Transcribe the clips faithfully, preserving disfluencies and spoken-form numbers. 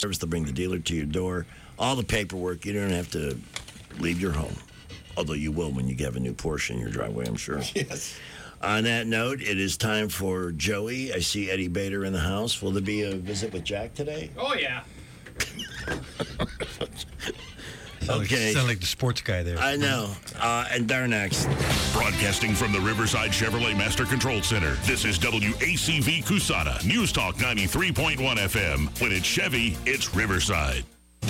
service. They'll bring the dealer to your door. All the paperwork. You don't have to leave your home. Although you will when you have a new Porsche in your driveway, I'm sure. Yes. On that note, it is time for Joey. I see Eddie Bader in the house. Will there be a visit with Jack today? Oh, yeah. Sound Okay. Like, sound like the sports guy there. I know. Uh, and they're next. Broadcasting from the Riverside Chevrolet Master Control Center, this is W A C V Cusana, News Talk ninety-three point one F M. When it's Chevy, it's Riverside.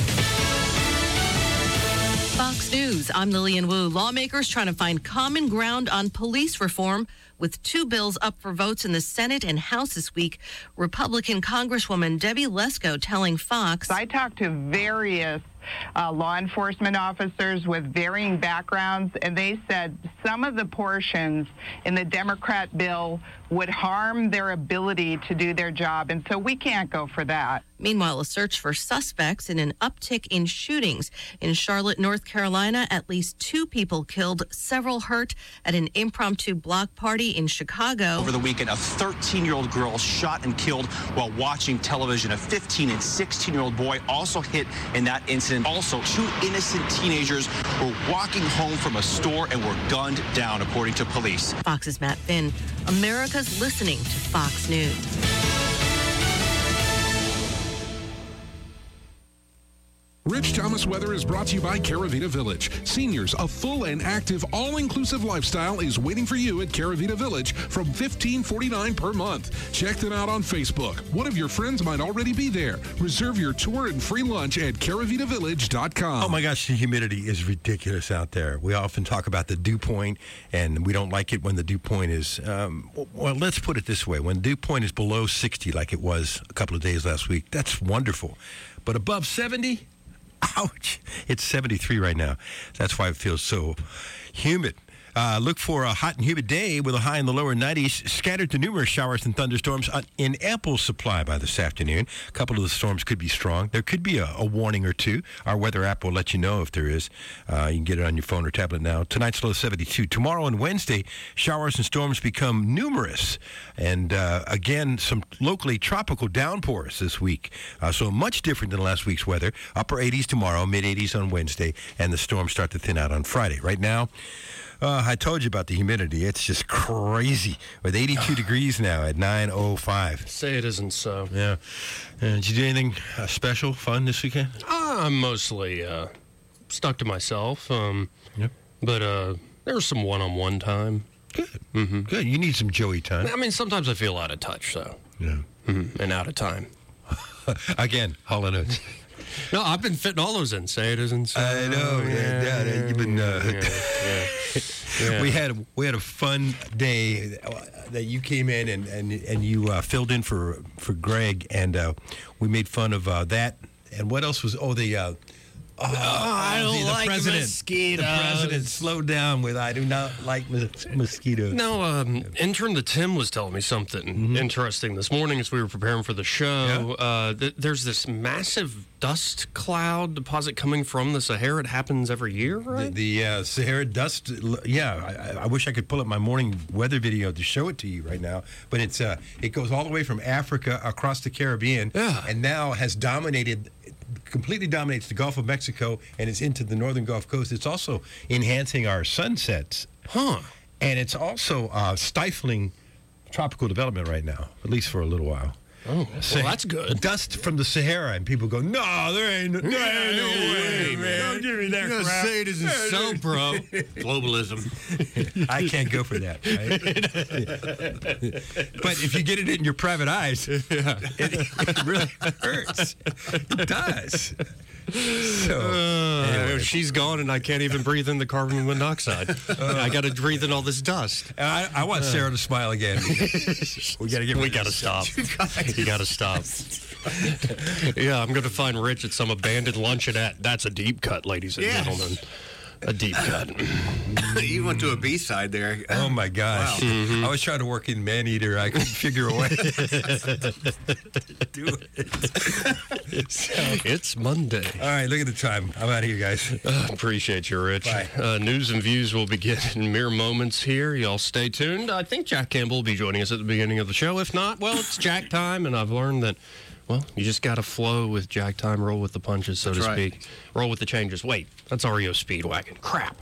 Fox News, I'm Lillian Wu. Lawmakers trying to find common ground on police reform with two bills up for votes in the Senate and House this week. Republican Congresswoman Debbie Lesko telling Fox, I talked to various uh, law enforcement officers with varying backgrounds, and they said some of the portions in the Democrat bill would harm their ability to do their job, and so we can't go for that. Meanwhile, a search for suspects in an uptick in shootings. In Charlotte, North Carolina, at least two people killed, several hurt at an impromptu block party in Chicago. Over the weekend, a thirteen-year-old girl shot and killed while watching television. A fifteen and sixteen-year-old boy also hit in that incident. Also, two innocent teenagers were walking home from a store and were gunned down, according to police. Fox's Matt Finn. America's listening to Fox News. Rich Thomas Weather is brought to you by Caravita Village. Seniors, a full and active all-inclusive lifestyle is waiting for you at Caravita Village from fifteen forty-nine per month. Check them out on Facebook. One of your friends might already be there. Reserve your tour and free lunch at caravita village dot com. Oh my gosh, the humidity is ridiculous out there. We often talk about the dew point, and we don't like it when the dew point is, um, well, let's put it this way. When dew point is below sixty, like it was a couple of days last week, that's wonderful. But above seventy, ouch, it's seventy-three right now. That's why it feels so humid. Uh, look for a hot and humid day with a high in the lower nineties, scattered to numerous showers and thunderstorms in ample supply by this afternoon. A couple of the storms could be strong. There could be a, a warning or two. Our weather app will let you know if there is. Uh, you can get it on your phone or tablet now. Tonight's low seventy-two. Tomorrow and Wednesday, showers and storms become numerous. And uh, again, some locally tropical downpours this week. Uh, so much different than last week's weather. Upper eighties tomorrow, mid eighties on Wednesday, and the storms start to thin out on Friday. Right now, Uh, I told you about the humidity. It's just crazy. With eighty-two degrees now at nine oh five. Say it isn't so. Yeah. Uh, did you do anything uh, special, fun this weekend? Uh, I'm mostly uh, stuck to myself. Um, Yep. But uh, there was some one-on-one time. Good. Mm-hmm. Good. You need some Joey time. I mean, sometimes I feel out of touch, so. Yeah. Mm-hmm. And out of time. Again, Hall and Oates. No, I've been fitting all those in. Say it isn't so. I know. Yeah, yeah, yeah, you've been. Uh, yeah, yeah, yeah. We had we had a fun day that you came in and and and you uh, filled in for for Greg, and uh, we made fun of uh, that. And what else was? Oh, the. Uh, Oh, I don't the, the like president. mosquitoes. The president slowed down with I do not like mos- mosquitoes. No, um, intern the Tim was telling me something Mm-hmm. interesting this morning as we were preparing for the show. Yeah. Uh, th- there's this massive dust cloud deposit coming from the Sahara. It happens every year, right? The, the uh, Sahara dust, yeah, I, I wish I could pull up my morning weather video to show it to you right now, but it's uh, it goes all the way from Africa across the Caribbean, Yeah. and now has dominated, completely dominates the Gulf of Mexico, and it's into the northern Gulf Coast. It's also enhancing our sunsets, Huh. and it's also uh, stifling tropical development right now, at least for a little while. Oh, well, that's good. Dust from the Sahara, and people go, no, there ain't, there ain't no way, man. Don't give me that You gotta crap. say it isn't so, bro. Globalism. I can't go for that. Right? But if you get it in your private eyes, it, it really hurts. It does. So, Uh, anyway. She's gone, and I can't even breathe in the carbon monoxide. I got to breathe in all this dust. I, I want Sarah to smile again. we got to get. We got to stop. You got to stop. Yeah, I'm going to find Rich at some abandoned luncheonette. That's a deep cut, ladies and Yes. gentlemen. A deep cut. You went to a B-side there. Oh my gosh! Wow. Mm-hmm. I was trying to work in man eater. I couldn't figure a way to do it. So, It's Monday. all right, look at the time. I'm out of here, guys. Uh, appreciate you, Rich. Bye. Uh, news and views will begin in mere moments here. Y'all stay tuned. I think Jack Campbell will be joining us at the beginning of the show. If not, well, it's Jack time, and I've learned that Well, you just got to flow with Jack Time, roll with the punches, so That's to right. speak. Roll with the changes. Wait, that's R E O Speedwagon. Crap.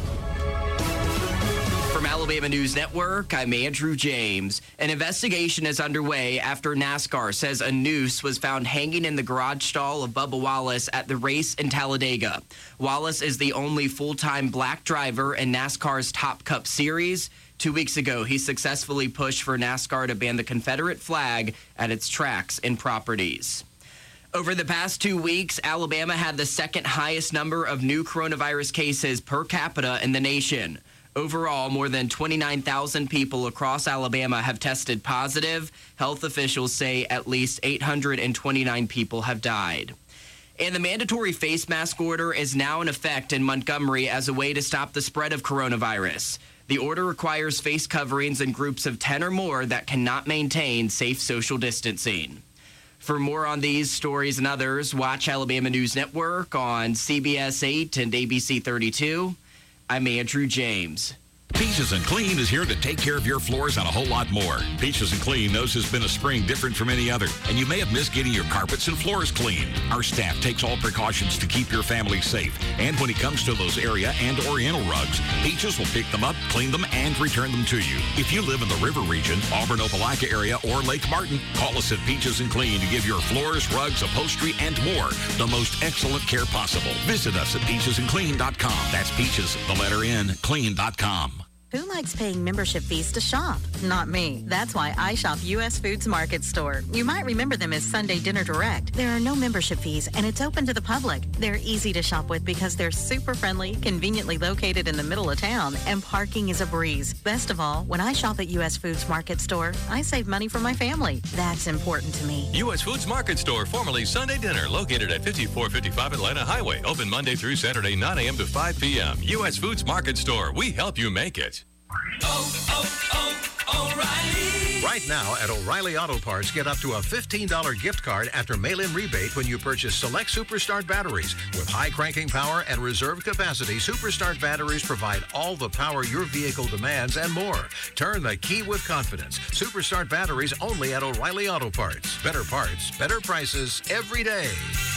From Alabama News Network, I'm Andrew James. An investigation is underway after NASCAR says a noose was found hanging in the garage stall of Bubba Wallace at the race in Talladega. Wallace is the only full-time black driver in NASCAR's Top Cup Series. Two weeks ago, he successfully pushed for NASCAR to ban the Confederate flag at its tracks and properties. Over the past two weeks, Alabama had the second highest number of new coronavirus cases per capita in the nation. Overall, more than twenty-nine thousand people across Alabama have tested positive. Health officials say at least eight hundred twenty-nine people have died. And the mandatory face mask order is now in effect in Montgomery as a way to stop the spread of coronavirus. The order requires face coverings in groups of ten or more that cannot maintain safe social distancing. For more on these stories and others, watch Alabama News Network on C B S eight and A B C thirty-two. I'm Andrew James. Peaches and Clean is here to take care of your floors and a whole lot more. Peaches and Clean knows it's been a spring different from any other, and you may have missed getting your carpets and floors clean. Our staff takes all precautions to keep your family safe. And when it comes to those area and oriental rugs, Peaches will pick them up, clean them, and return them to you. If you live in the River Region, Auburn, Opelika area, or Lake Martin, call us at Peaches and Clean to give your floors, rugs, upholstery, and more the most excellent care possible. Visit us at peaches and clean dot com. That's Peaches, the letter N, clean dot com. Who likes paying membership fees to shop? Not me. That's why I shop U S Foods Market Store. You might remember them as Sunday Dinner Direct. There are no membership fees, and it's open to the public. They're easy to shop with because they're super friendly, conveniently located in the middle of town, and parking is a breeze. Best of all, when I shop at U S Foods Market Store, I save money for my family. That's important to me. U S Foods Market Store, formerly Sunday Dinner, located at fifty-four fifty-five Atlanta Highway. Open Monday through Saturday, nine a.m. to five p.m. U S Foods Market Store. We help you make it. Oh, oh, oh, O'Reilly. Right now at O'Reilly Auto Parts, get up to a fifteen dollars gift card after mail-in rebate when you purchase select Superstart batteries. With high cranking power and reserve capacity, Superstart batteries provide all the power your vehicle demands and more. Turn the key with confidence. Superstart batteries only at O'Reilly Auto Parts. Better parts, better prices every day.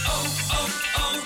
Oh,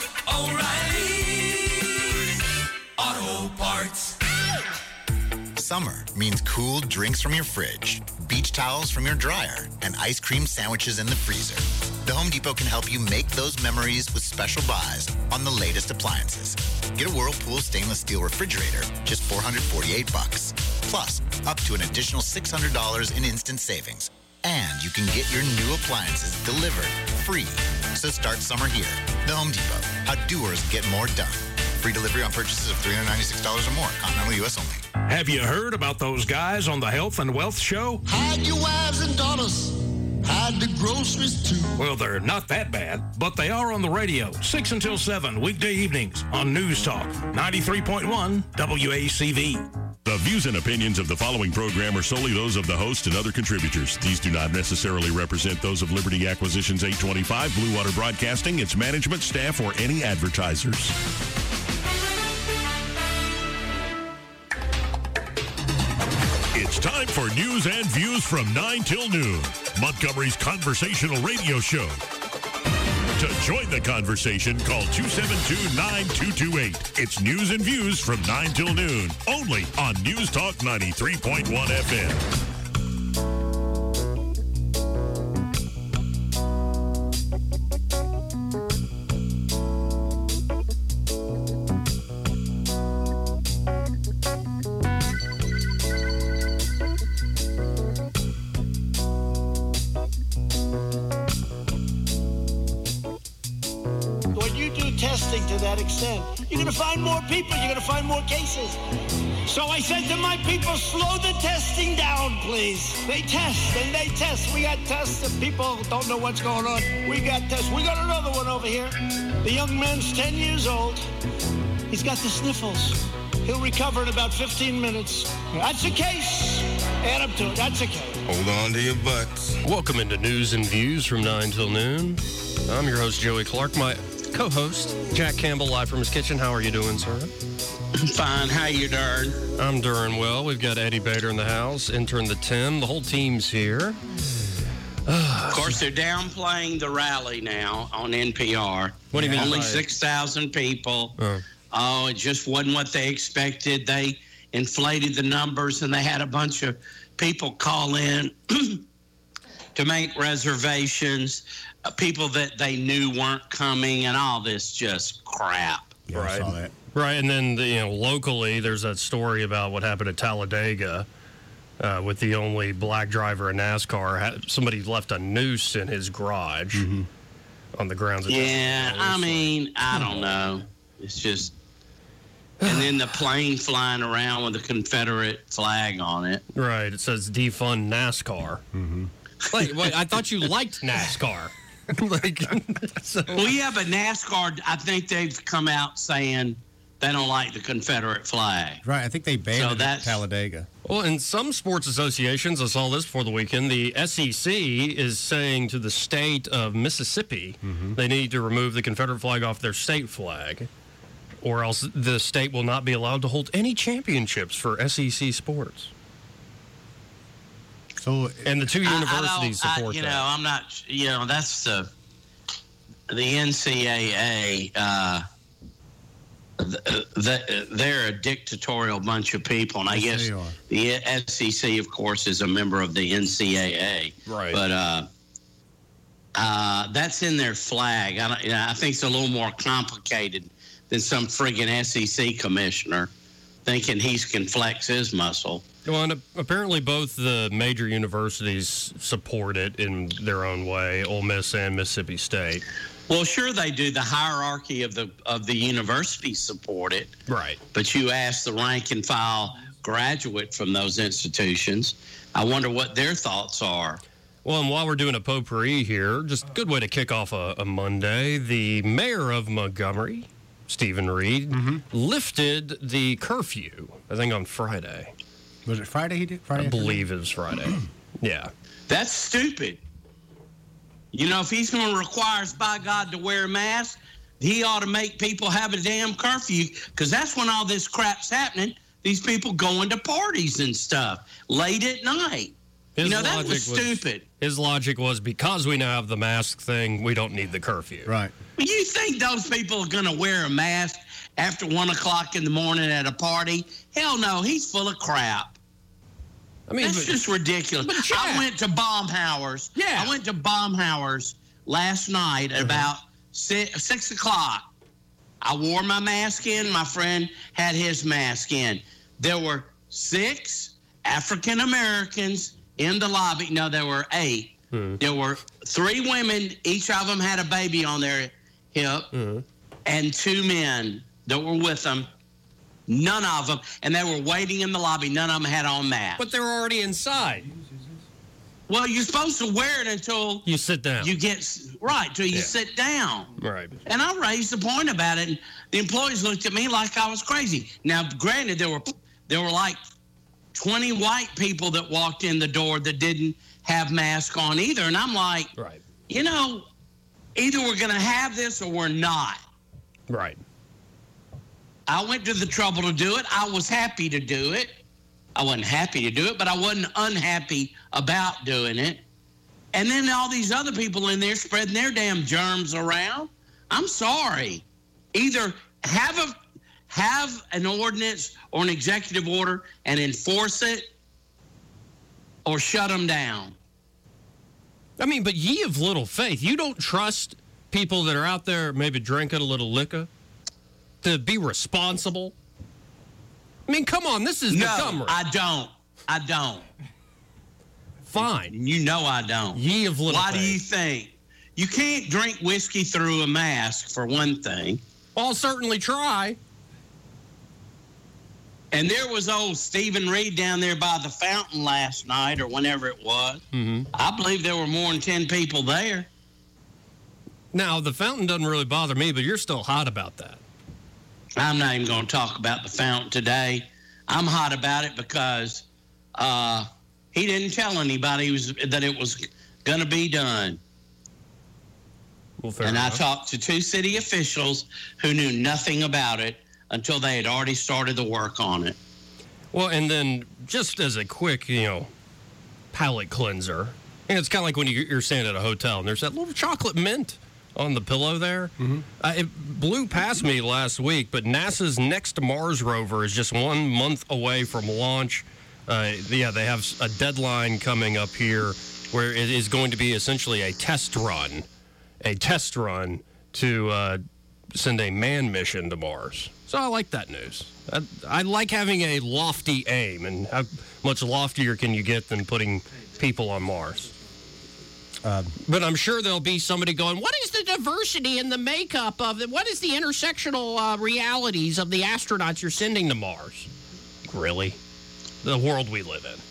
oh, oh, O'Reilly Auto Parts. Summer means cool drinks from your fridge, beach towels from your dryer, and ice cream sandwiches in the freezer. The Home Depot can help you make those memories with special buys on the latest appliances. Get a Whirlpool stainless steel refrigerator, just four hundred forty-eight bucks. Plus, up to an additional six hundred dollars in instant savings. And you can get your new appliances delivered free. So start summer here. The Home Depot. How doers get more done. Free delivery on purchases of three hundred ninety-six dollars or more. Continental U S only. Have you heard about those guys on the Health and Wealth Show? Hide your wives and daughters. Hide the groceries too. Well, they're not that bad, but they are on the radio, six until seven, weekday evenings on News Talk, ninety-three point one W A C V. The views and opinions of the following program are solely those of the host and other contributors. These do not necessarily represent those of Liberty Acquisitions eight twenty-five, Blue Water Broadcasting, its management, staff, or any advertisers. It's time for news and views from nine till noon, Montgomery's conversational radio show. To join the conversation, call two seven two, nine two two eight. It's news and views from nine till noon, only on News Talk ninety-three point one F M. To that extent, you're going to find more people, you're going to find more cases. So I said to my people, slow the testing down, please. They test and they test. We got tests and people don't know what's going on. We got tests. We got another one over here. The young man's ten years old. He's got the sniffles. He'll recover in about fifteen minutes. That's a case. Add up to it. That's a case. Hold on to your butts. Welcome into News and Views from nine till noon. I'm your host, Joey Clark. My co-host, Jack Campbell, live from his kitchen. How are you doing, sir? Fine. How you doing? I'm doing well. We've got Eddie Bader in the house, intern the Tim. The whole team's here. Of course, course, they're downplaying the rally now on N P R. What do you mean Only by it? six thousand people. Oh. Oh, it just wasn't what they expected. They inflated the numbers, and they had a bunch of people call in to make reservations, uh, people that they knew weren't coming, and all this just crap. Yeah, I saw that. Right, and then the, you know, locally, there's that story about what happened at Talladega uh, with the only black driver in NASCAR. Ha- Somebody left a noose in his garage on the grounds of Yeah, I mean, I don't know. It's just, and then the plane flying around with a Confederate flag on it. Right, it says defund NASCAR. Mm-hmm. Wait, wait, I thought you liked NASCAR. like, so. Well, yeah, but NASCAR, I think they've come out saying they don't like the Confederate flag. Right, I think they banned So it at that's- Talladega. Well, in some sports associations, I saw this before the weekend, the S E C is saying to the state of Mississippi they need to remove the Confederate flag off their state flag, or else the state will not be allowed to hold any championships for S E C sports. So, and the two I- I universities don't- I- support you that. know, I'm not, you know, that's the, the N C A A, uh, the, the, they're a dictatorial bunch of people, and I Yes, guess they are. the S E C, of course, is a member of the N C A A. Right. But uh, uh, that's in their flag. I, don't, you know, I think it's a little more complicated than some friggin' S E C commissioner thinking he can flex his muscle. Well, and apparently both the major universities support it in their own way, Ole Miss and Mississippi State. Well, sure they do. The hierarchy of the of the universities support it. Right. But you ask the rank and file graduate from those institutions, I wonder what their thoughts are. Well, and while we're doing a potpourri here, just a good way to kick off a, a Monday, the mayor of Montgomery, Stephen Reed, lifted the curfew, I think on Friday. Was it Friday he did? Friday I believe it was Friday. Yeah. That's stupid. You know, if he's going to require us, by God, to wear a mask, he ought to make people have a damn curfew, because that's when all this crap's happening. These people going to parties and stuff late at night. His you know, that logic was stupid. His logic was, because we now have the mask thing, we don't need the curfew. Right. You think those people are going to wear a mask after one o'clock in the morning at a party? Hell no, he's full of crap. I mean, That's but- just ridiculous. but Jack- I went to Baumhauer's. Yeah. I went to Baumhauer's last night at about six, six o'clock. I wore my mask in. My friend had his mask in. There were six African Americans in the lobby. No, there were eight. There were three women. Each of them had a baby on their hip, and two men that were with them. None of them, and they were waiting in the lobby. None of them had on masks. But they're already inside. Well, you're supposed to wear it until You sit down. you get right till you Yeah. sit down. Right. And I raised the point about it, and the employees looked at me like I was crazy. Now, granted, there were there were like twenty white people that walked in the door that didn't have masks on either, and I'm like, right. You know, either we're going to have this or we're not. Right. I went to the trouble to do it. I was happy to do it. I wasn't happy to do it, but I wasn't unhappy about doing it. And then all these other people in there spreading their damn germs around. I'm sorry. Either have a have an ordinance or an executive order and enforce it, or shut them down. I mean, but ye of little faith, you don't trust people that are out there maybe drinking a little liquor to be responsible? I mean, come on, this is No, Montgomery. I don't. I don't. Fine. You know I don't. Ye of little Why do faith. you think? You can't drink whiskey through a mask, for one thing. I'll certainly try. And there was old Stephen Reed down there by the fountain last night, or whenever it was. Mm-hmm. I believe there were more than ten people there. Now, the fountain doesn't really bother me, but you're still hot about that. I'm not even going to talk about the fountain today. I'm hot about it because uh, he didn't tell anybody was, that it was going to be done. Well, fair and enough. I talked to two city officials who knew nothing about it until they had already started the work on it. Well, and then just as a quick, you know, palate cleanser, And it's kind of like when you, you're staying at a hotel and there's that little chocolate mint on the pillow there. Mm-hmm. Uh, it blew past me last week, but NASA's next Mars rover is just one month away from launch. Uh, yeah, they have a deadline coming up here where it is going to be essentially a test run, a test run to uh, send a manned mission to Mars. So I like that news. I, I like having a lofty aim, and how much loftier can you get than putting people on Mars? Uh, but I'm sure there'll be somebody going, what is the diversity and the makeup of it? What is the intersectional uh, realities of the astronauts you're sending to Mars? Really? The world we live in.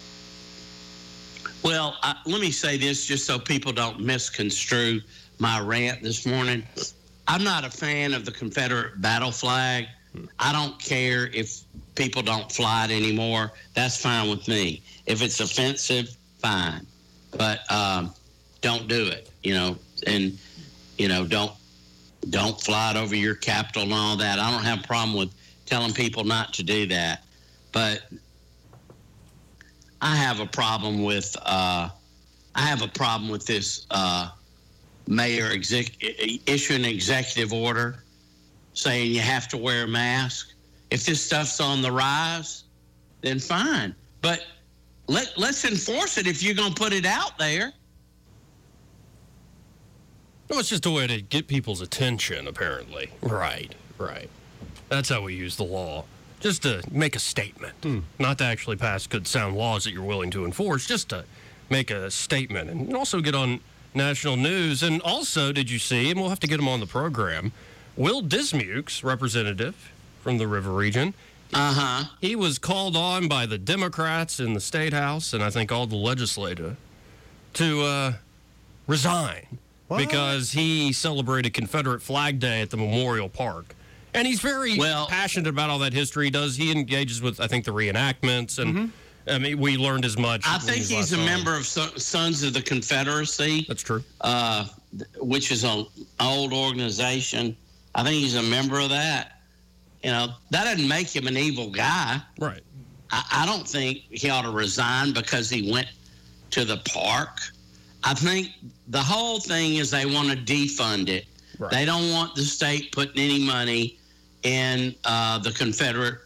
Well, uh, let me say this just so people don't misconstrue my rant this morning. I'm not a fan of the Confederate battle flag. I don't care if people don't fly it anymore. That's fine with me. If it's offensive, fine. But um, don't do it, you know, and, you know, don't don't fly it over your capital and all that. I don't have a problem with telling people not to do that. But I have a problem with uh, I have a problem with this uh, mayor exec- issue an executive order saying you have to wear a mask. If this stuff's on the rise, then fine. But let, let's enforce it if you're going to put it out there. No, it's just a way to get people's attention, apparently. Right, right. That's how we use the law. Just to make a statement. Hmm. Not to actually pass good, sound laws that you're willing to enforce, just to make a statement. And also get on national news. And also, did you see, and we'll have to get him on the program, Will Dismukes, representative from the River Region, uh-huh. he was called on by the Democrats in the State House, and I think all the legislature, to uh, resign what? because he celebrated Confederate Flag Day at the Memorial Park. And he's very well, passionate about all that history. He does. He engages with, I think, the reenactments, and mm-hmm. I mean, we learned as much. I think he's a time. member of Sons of the Confederacy. That's true. Uh, which is an old organization. I think he's a member of that. You know, that doesn't make him an evil guy. Right. I, I don't think he ought to resign because he went to the park. I think the whole thing is they want to defund it. Right. They don't want the state putting any money in uh, the Confederate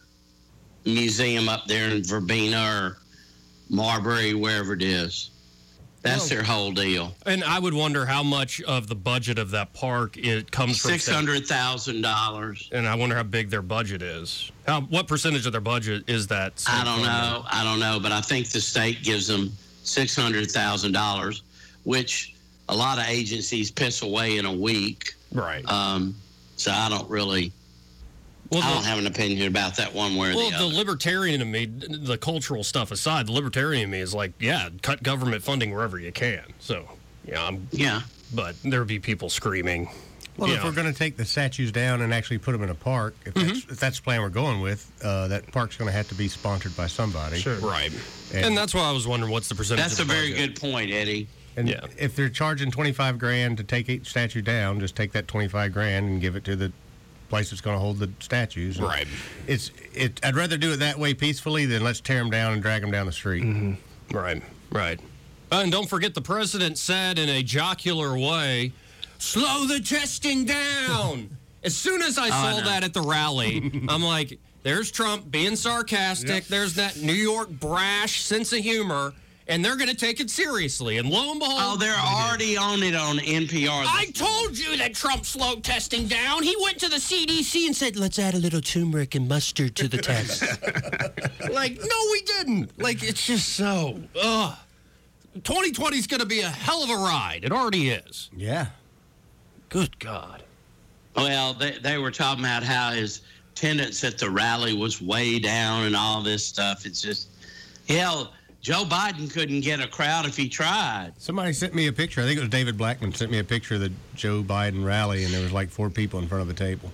Museum up there in Verbena or Marbury, wherever it is. That's well, their whole deal. And I would wonder how much of the budget of that park it comes from. Six hundred thousand dollars. And I wonder how big their budget is. How what percentage of their budget is that? I don't know. I don't know, but I think the state gives them six hundred thousand dollars, which a lot of agencies piss away in a week. Right. Um, so I don't really, well, I don't the, have an opinion about that one way or well, the other. Well, the libertarian in me, the cultural stuff aside, the libertarian in me is like, yeah, cut government funding wherever you can. So, yeah. I'm, yeah. But there would be people screaming. Well, if know. we're going to take the statues down and actually put them in a park, if, mm-hmm. that's, if that's the plan we're going with, uh, that park's going to have to be sponsored by somebody. Sure. Right. And, and that's why I was wondering what's the percentage That's of the a very budget. good point, Eddie. And yeah. if they're charging twenty-five grand to take each statue down, just take that twenty-five grand and give it to the place that's going to hold the statues. Right. It's it. I'd rather do it that way peacefully than let's tear them down and drag them down the street. Mm-hmm. Right. Right. Uh, and don't forget, the president said in a jocular way, "Slow the testing down." As soon as I saw oh, no. that at the rally, I'm like, "There's Trump being sarcastic. Yep. There's that New York brash sense of humor." And they're going to take it seriously. And lo and behold... Oh, they're already on it on N P R. I told you that Trump slowed testing down. He went to the C D C and said, let's add a little turmeric and mustard to the test. Like, no, we didn't. Like, it's just so... Ugh. twenty twenty is going to be a hell of a ride. It already is. Yeah. Good God. Well, they, they were talking about how his attendance at the rally was way down and all this stuff. It's just... Hell... Joe Biden couldn't get a crowd if he tried. Somebody sent me a picture. I think it was David Blackman sent me a picture of the Joe Biden rally, and there was like four people in front of the table.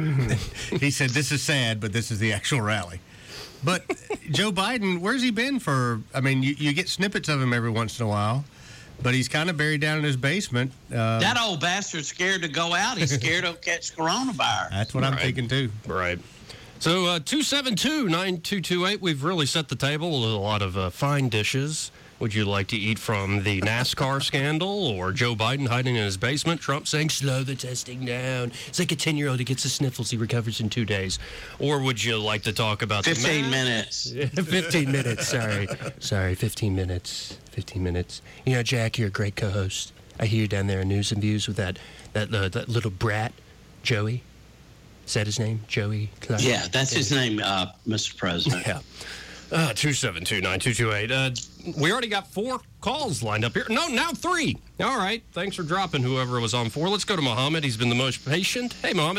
He said, this is sad, but this is the actual rally. But Joe Biden, where's he been for? I mean, you, you get snippets of him every once in a while, but he's kind of buried down in his basement. Uh, that old bastard's scared to go out. He's scared to catch coronavirus. That's what right. I'm thinking, too. Right. So, uh, two seven two, nine two two eight, we've really set the table with a lot of uh, fine dishes Would you like to eat from the NASCAR scandal or Joe Biden hiding in his basement, Trump saying, slow the testing down? It's like a ten-year-old who gets the sniffles, he recovers in two days. Or would you like to talk about fifteen the minutes. fifteen minutes, sorry. Sorry, fifteen minutes. fifteen minutes. You know, Jack, you're a great co-host. I hear you down there in News and Views with that, that, uh, that little brat, Joey. Is that his name? Joey Clark? Yeah, that's his name, uh, Mister President. Yeah. Uh, two seven two, nine two two eight. Uh, we already got four calls lined up here. No, now three. All right. Thanks for dropping whoever was on four. Let's go to Mohammed. He's been the most patient. Hey, Mohammed.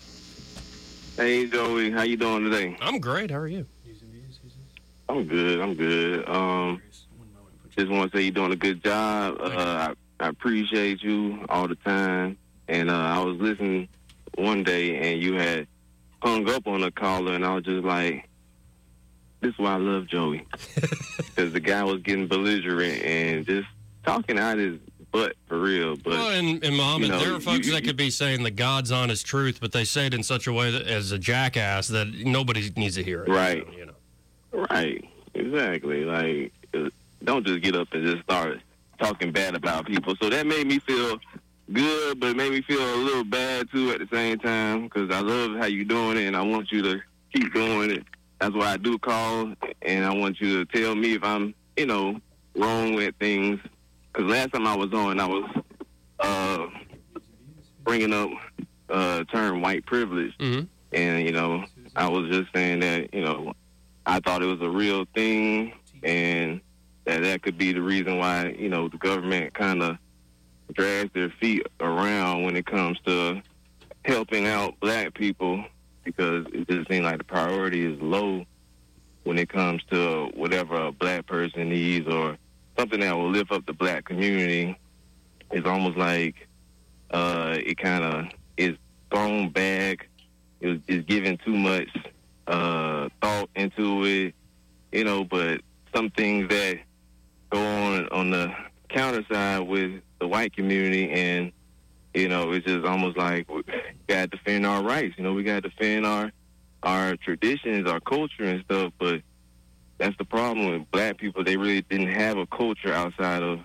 Hey, Joey. How you doing today? I'm great. How are you? I'm good. I'm good. Um, just want to say you're doing a good job. Uh, I, I appreciate you all the time. And uh, I was listening one day, and you had hung up on a caller, and I was just like, this is why I love Joey. Because the guy was getting belligerent and just talking out his butt for real. But, well, and, and Mohammed, you know, there are folks you, you, that could be saying the God's honest truth, but they say it in such a way that, as a jackass that nobody needs to hear it. Right. So, you know. Right. Exactly. Like, don't just get up and just start talking bad about people. So that made me feel good, but it made me feel a little bad, too, at the same time, because I love how you're doing it, and I want you to keep doing it. That's why I do call, and I want you to tell me if I'm, you know, wrong with things. Because last time I was on, I was uh, bringing up uh, term white privilege. Mm-hmm. And, you know, I was just saying that, you know, I thought it was a real thing, and that that could be the reason why, you know, the government kind of drags their feet around when it comes to helping out black people, because it just seems like the priority is low when it comes to whatever a black person needs or something that will lift up the black community. It's almost like uh, it kind of is thrown back. It was, it's given too much uh, thought into it, you know, but some things that go on on the counter side with the white community, and you know, it's just almost like we got to defend our rights. You know, we got to defend our our traditions, our culture and stuff. But that's the problem with black people. They really didn't have a culture outside of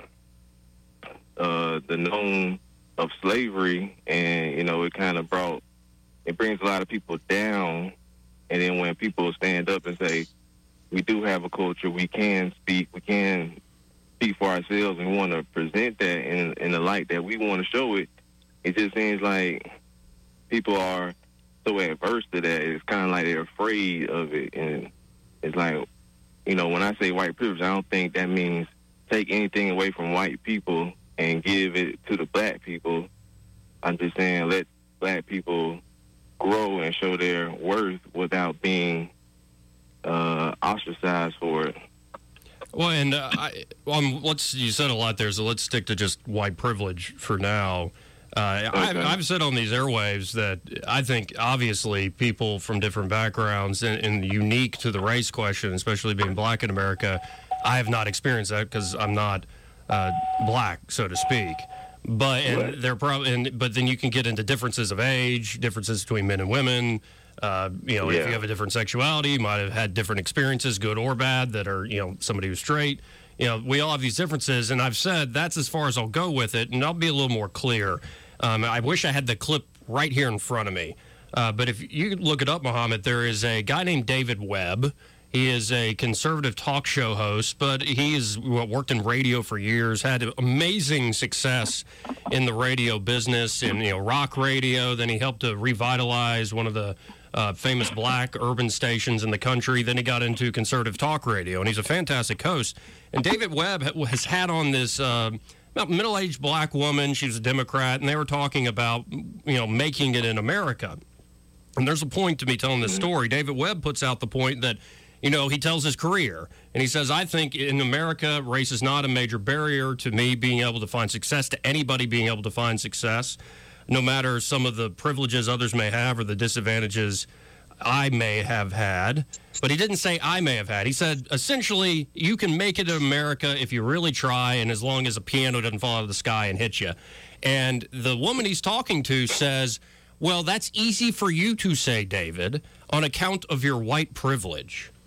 uh, the known of slavery. And, you know, it kind of brought, it brings a lot of people down. And then when people stand up and say, we do have a culture, we can speak, we can speak for ourselves, and we want to present that in, in the light that we want to show it, it just seems like people are so adverse to that. It's kind of like they're afraid of it. And it's like, you know, when I say white privilege, I don't think that means take anything away from white people and give it to the black people. I'm just saying let black people grow and show their worth without being uh, ostracized for it. Well, and uh, I, um, let's, you said a lot there, so let's stick to just white privilege for now. Uh, okay. I've, I've said on these airwaves that I think obviously people from different backgrounds and, and unique to the race question, especially being black in America, I have not experienced that because I'm not uh, black, so to speak. But and right. they're probably, and, but then you can get into differences of age, differences between men and women. Uh, you know, yeah. if you have a different sexuality, you might have had different experiences, good or bad, that are, you know, somebody who's straight. You know, we all have these differences, and I've said that's as far as I'll go with it, and I'll be a little more clear. Um, I wish I had the clip right here in front of me. Uh, but if you look it up, Mohammed, there is a guy named David Webb. He is a conservative talk show host, but he has worked in radio for years, had amazing success in the radio business, in, you know, rock radio. Then he helped to revitalize one of the uh, famous black urban stations in the country. Then he got into conservative talk radio, and he's a fantastic host. And David Webb has had on this uh, middle-aged black woman. She was a Democrat, and they were talking about, you know, making it in America. And there's a point to me telling this story. David Webb puts out the point that, you know, he tells his career, and he says, I think in America, race is not a major barrier to me being able to find success, to anybody being able to find success, no matter some of the privileges others may have or the disadvantages I may have had. But he didn't say I may have had. He said, essentially, you can make it in America if you really try, and as long as a piano doesn't fall out of the sky and hit you. And the woman he's talking to says, well, that's easy for you to say, David, on account of your white privilege.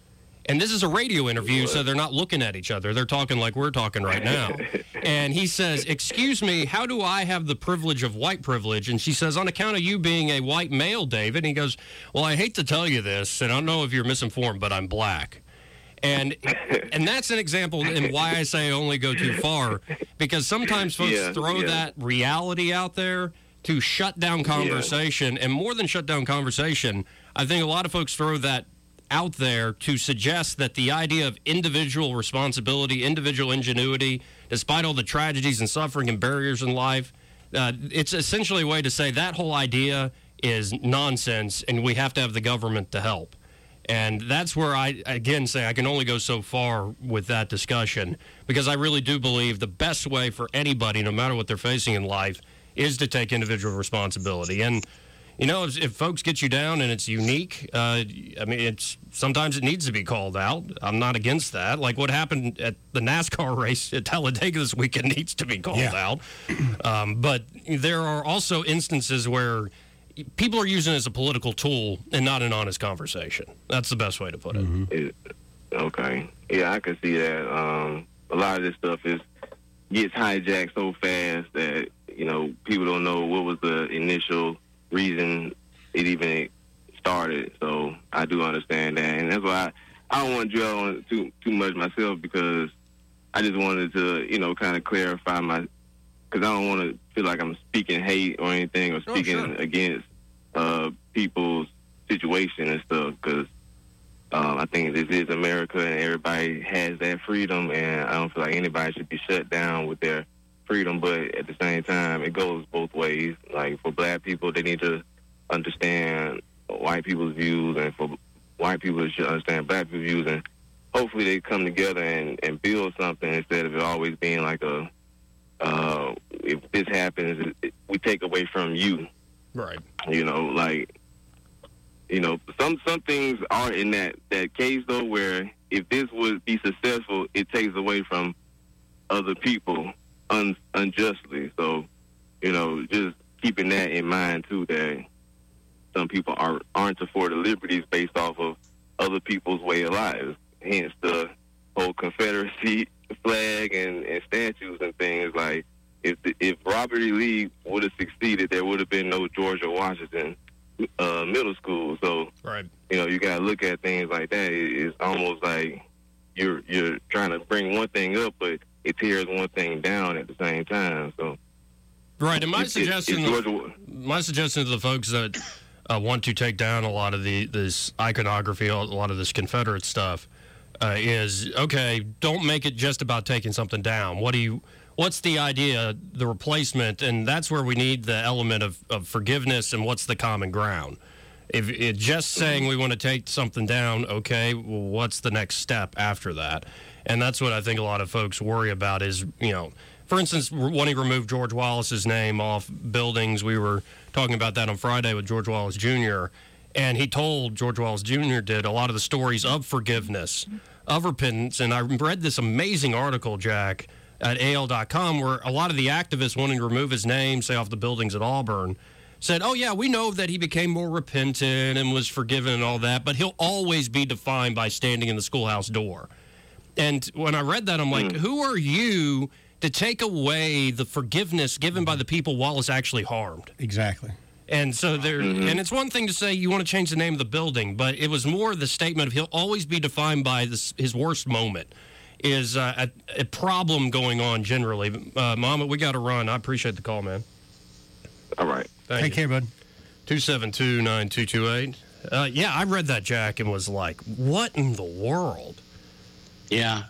And this is a radio interview, so they're not looking at each other. They're talking like we're talking right now. And he says, excuse me, how do I have the privilege of white privilege? And she says, on account of you being a white male, David. And he goes, well, I hate to tell you this, and I don't know if you're misinformed, but I'm black. And and that's an example in why I say only go too far, because sometimes folks Yeah, throw yeah. that reality out there to shut down conversation. And more than shut down conversation, I think a lot of folks throw that out there to suggest that the idea of individual responsibility, individual ingenuity, despite all the tragedies and suffering and barriers in life, uh, it's essentially a way to say that whole idea is nonsense and we have to have the government to help. And that's where I, again, say I can only go so far with that discussion, because I really do believe the best way for anybody, no matter what they're facing in life, is to take individual responsibility. And, you know, if, if folks get you down and it's unique, uh, I mean, it's sometimes it needs to be called out. I'm not against that. Like what happened at the NASCAR race at Talladega this weekend needs to be called Yeah. out. Um, but there are also instances where people are using it as a political tool and not an honest conversation. That's the best way to put it. It- okay. Yeah, I can see that. Um, a lot of this stuff is gets hijacked so fast that, you know, people don't know what was the initial reason it even started. So I do understand that. And that's why I, I don't want to dwell on it too, too much myself, because I just wanted to, you know, kind of clarify my, because I don't want to feel like I'm speaking hate or anything, or speaking sure. against uh, people's situation and stuff, because um, I think this is America and everybody has that freedom, and I don't feel like anybody should be shut down with their freedom. But at the same time, it goes both ways. Like for black people, they need to understand white people's views, and for white people should understand black people's views, and hopefully they come together and, and build something instead of it always being like a, uh, if this happens, it, it, we take away from you. Right. You know, like, you know, some some things are in that, that case, though, where if this would be successful, it takes away from other people un, unjustly. So, you know, just keeping that in mind, too, that some people are, aren't afforded liberties based off of other people's way of lives. Hence the whole Confederacy flag and, and statues and things. Like, if the, if Robert E. Lee would have succeeded, there would have been no Georgia Washington uh, middle school. So, right. you know, you got to look at things like that. It, it's almost like you're you're trying to bring one thing up, but it tears one thing down at the same time. So, Right, and my It's- it's- suggestion, it's Georgia- my suggestion to the folks that uh, want to take down a lot of the this iconography, a lot of this Confederate stuff, uh, is okay. Don't make it just about taking something down. What do you? What's the idea? The replacement, and that's where we need the element of, of forgiveness and what's the common ground. If it just saying we want to take something down, okay, well, what's the next step after that? And that's what I think a lot of folks worry about is, you know, for instance, when he removed George Wallace's name off buildings, we were talking about that on Friday with George Wallace Junior, and he told, George Wallace Junior did, a lot of the stories of forgiveness, of repentance. And I read this amazing article, Jack, at A L dot com, where a lot of the activists wanting to remove his name, say, off the buildings at Auburn, said, oh, yeah, we know that he became more repentant and was forgiven and all that, but he'll always be defined by standing in the schoolhouse door. And when I read that, I'm like, who are you to take away the forgiveness given by the people Wallace actually harmed? Exactly. And so there, and it's one thing to say you want to change the name of the building, but it was more the statement of he'll always be defined by this, his worst moment. Is uh, a, a problem going on generally. Uh, Mama, we got to run. I appreciate the call, man. All right. Thank Take you. care, bud. two seven two, nine two two eight. Uh, yeah, I read that, Jack, and was like, what in the world? Yeah.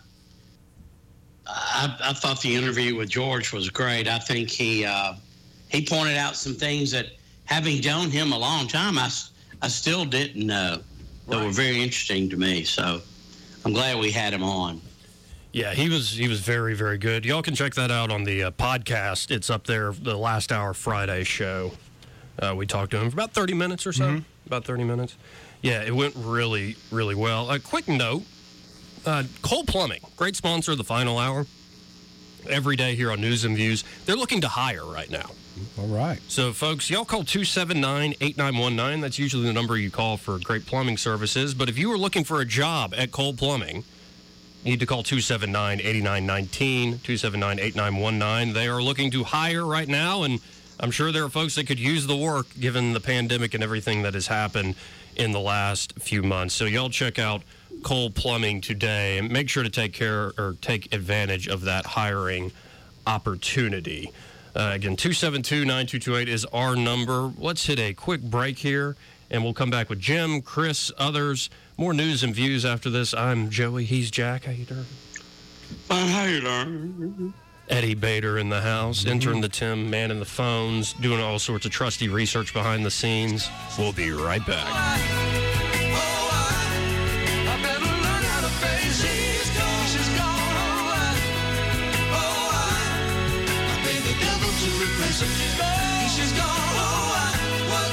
I, I thought the interview with George was great. I think he uh, he pointed out some things that, having known him a long time, I, s- I still didn't know that were very interesting to me. So I'm glad we had him on. Yeah, he was he was very, very good. Y'all can check that out on the uh, podcast. It's up there, the Last Hour Friday show. Uh, we talked to him for about thirty minutes or so. Mm-hmm. About thirty minutes. Yeah, it went really, really well. A quick note, uh, Cole Plumbing, great sponsor of the Final Hour. every day here on News and Views. They're looking to hire right now. All right. So, folks, y'all call two seven nine, eight nine one nine. That's usually the number you call for great plumbing services. But if you are looking for a job at Cole Plumbing, you need to call two seven nine, eight nine one nine, two seven nine, eight nine one nine. They are looking to hire right now, and I'm sure there are folks that could use the work given the pandemic and everything that has happened in the last few months. So y'all check out Cole Plumbing today and make sure to take care or take advantage of that hiring opportunity. Uh, again, two seven two, nine two two eight is our number. Let's hit a quick break here, and we'll come back with Jim, Chris, others. More news and views after this. I'm Joey. He's Jack. How you doing? Fine. How you doing? Eddie Bader in the house. Mm-hmm. Intern to Tim, man in the phones, doing all sorts of trusty research behind the scenes. We'll be right back. She's gone, oh, I, what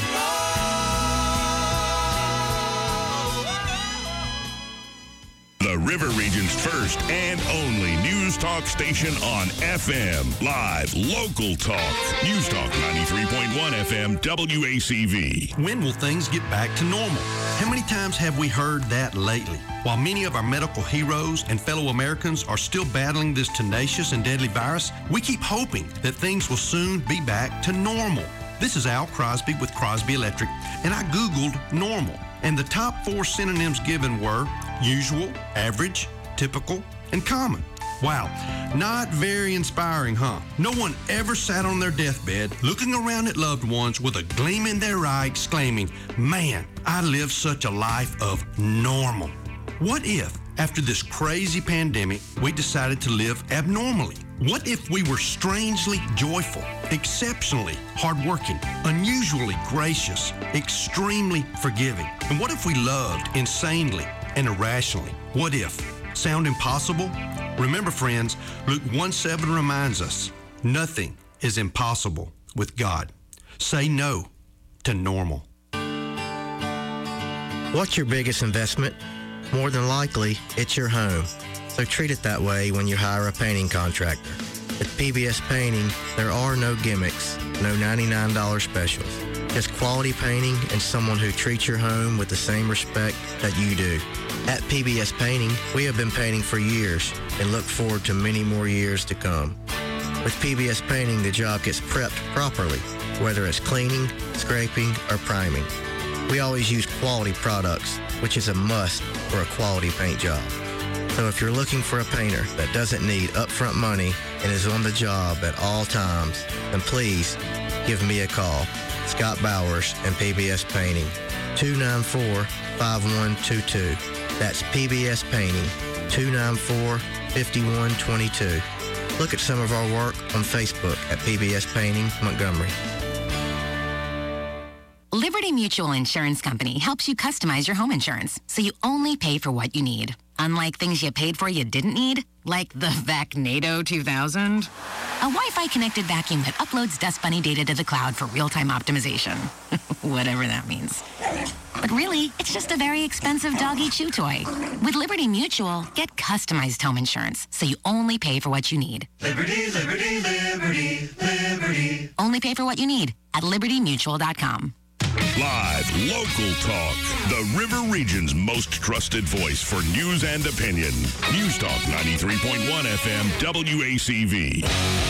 went wrong? The River Region's first and only news talk station on F M. Live, local talk. News Talk ninety-three point one F M W A C V. When will things get back to normal? How many times have we heard that lately? While many of our medical heroes and fellow Americans are still battling this tenacious and deadly virus, we keep hoping that things will soon be back to normal. This is Al Crosby with Crosby Electric, and I Googled normal. And the top four synonyms given were usual, average, typical, and common. Wow, not very inspiring, huh? No one ever sat on their deathbed looking around at loved ones with a gleam in their eye exclaiming, man, I lived such a life of normal. What if, after this crazy pandemic, we decided to live abnormally? What if we were strangely joyful, exceptionally hardworking, unusually gracious, extremely forgiving? And what if we loved insanely and irrationally? What if? Sound impossible? Remember, friends, Luke one seven reminds us, nothing is impossible with God. Say no to normal. What's your biggest investment? More than likely, it's your home. So treat it that way when you hire a painting contractor. At P B S Painting, there are no gimmicks, no ninety-nine dollars specials. Just quality painting and someone who treats your home with the same respect that you do. At P B S Painting, we have been painting for years and look forward to many more years to come. With P B S Painting, the job gets prepped properly, whether it's cleaning, scraping, or priming. We always use quality products, which is a must for a quality paint job. So if you're looking for a painter that doesn't need upfront money and is on the job at all times, then please give me a call. Scott Bowers and P B S Painting, two nine four, five one two two. That's P B S Painting, two nine four, five one two two. Look at some of our work on Facebook at P B S Painting Montgomery. Liberty Mutual Insurance Company helps you customize your home insurance so you only pay for what you need. Unlike things you paid for you didn't need, like the Vacnado two thousand. A Wi-Fi connected vacuum that uploads Dust Bunny data to the cloud for real-time optimization. Whatever that means. But really, it's just a very expensive doggy chew toy. With Liberty Mutual, get customized home insurance so you only pay for what you need. Liberty, liberty, liberty, liberty. Only pay for what you need at liberty mutual dot com. Live, local talk. The River Region's most trusted voice for news and opinion. News Talk ninety-three point one F M W A C V.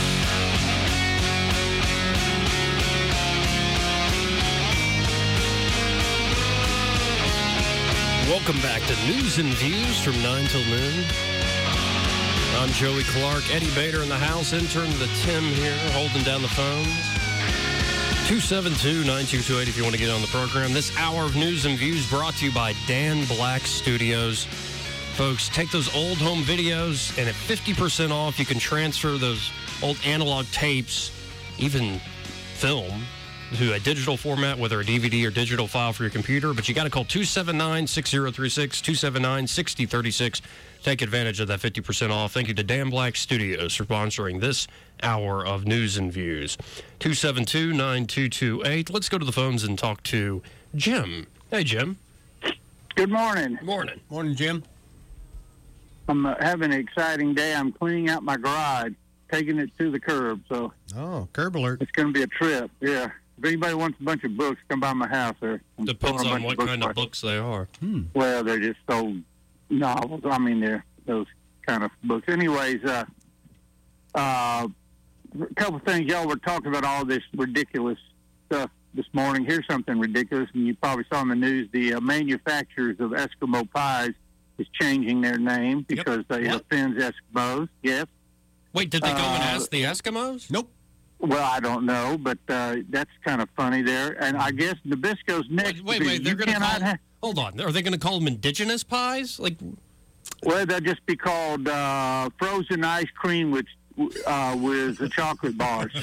Welcome back to News and Views from nine till noon. I'm Joey Clark. Eddie Bader in the house. Intern to Tim here, holding down the phones. two seven two, nine two two eight if you want to get on the program. This hour of News and Views brought to you by Dan Black Studios. Folks, take those old home videos, and at fifty percent off, you can transfer those old analog tapes, even film, to a digital format, whether a D V D or digital file for your computer. But you got to call two seven nine, six zero three six, two seven nine, six zero three six. Take advantage of that fifty percent off. Thank you to Dan Black Studios for sponsoring this hour of News and Views. two seven two, nine two two eight. Let's go to the phones and talk to Jim. Hey, Jim. Good morning. Morning. Morning, Jim. I'm uh, having an exciting day. I'm cleaning out my garage, taking it to the curb. So oh, curb alert! It's going to be a trip. Yeah. If anybody wants a bunch of books, come by my house. There depends on what kind of books they are. Hmm. Well, they're just old novels. I mean, they're those kind of books. Anyways, uh, uh, a couple things. Y'all were talking about all this ridiculous stuff this morning. Here's something ridiculous, and you probably saw in the news. The uh, manufacturers of Eskimo pies is changing their name because they What? offends Eskimos. Yes. Wait, did they go and Uh, ask the Eskimos? Nope. Well, I don't know, but uh, that's kind of funny there. And I guess Nabisco's next. Wait, wait, they're you going to cannot call... ha- Hold on. Are they going to call them indigenous pies? Like, Well, they'll just be called uh, frozen ice cream with uh, with the chocolate bars.